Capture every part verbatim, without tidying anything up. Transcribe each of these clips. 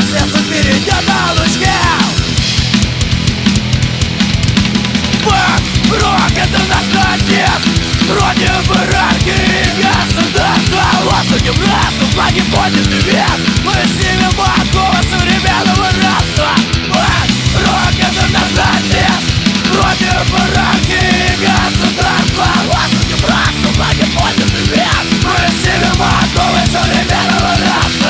наследство перейдет на лучке. Рок — это наш отец, против иерархии государства. Лозунги в раз, в флаге подняты вверх. Мы снимем оковы современного рабства. Рок — это наш отец, против иерархии государства. Лозунги в раз, в флаге подняты вверх. Мы снимем оковы современного рабства.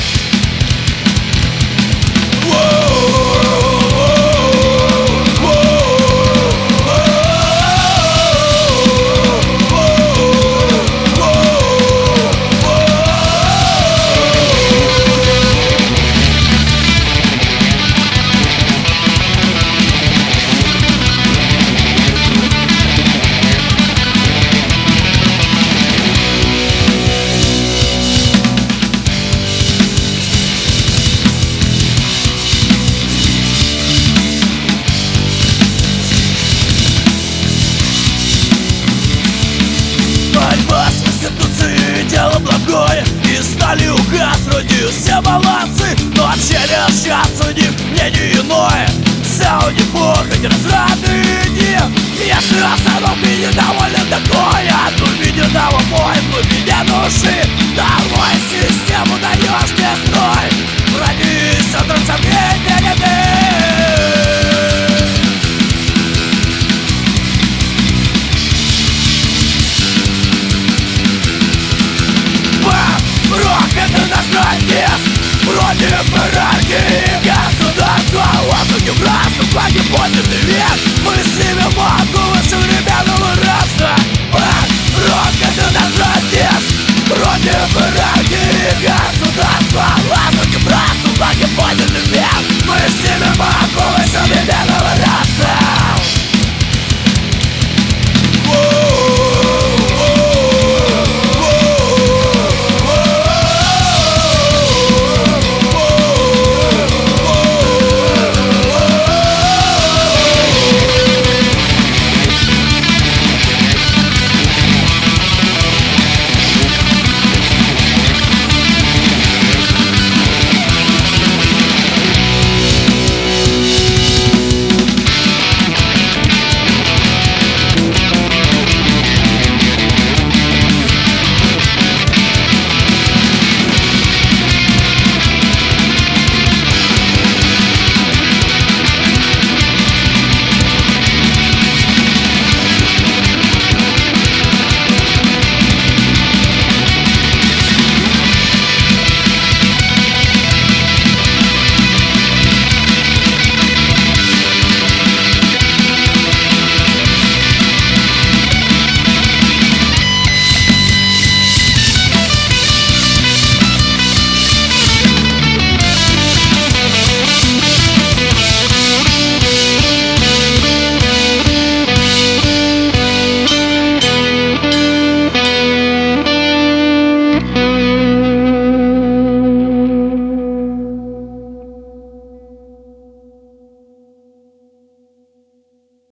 Дело благое, и стали указ, вроде все балансы. Но общение сейчас у них мнение иное. Все у них похоть, развраты дни. Если остановки недоволен такое, в глубине домовой, в глубине души домой систему даешь мне строй. Родись от разобьения ты. Против иерархии государства. Лозунги в раз, в флаге подняты вверх. Мы снимем оковы современного рабства. Рок — это наш отец, против иерархии государства. Лозунги в раз.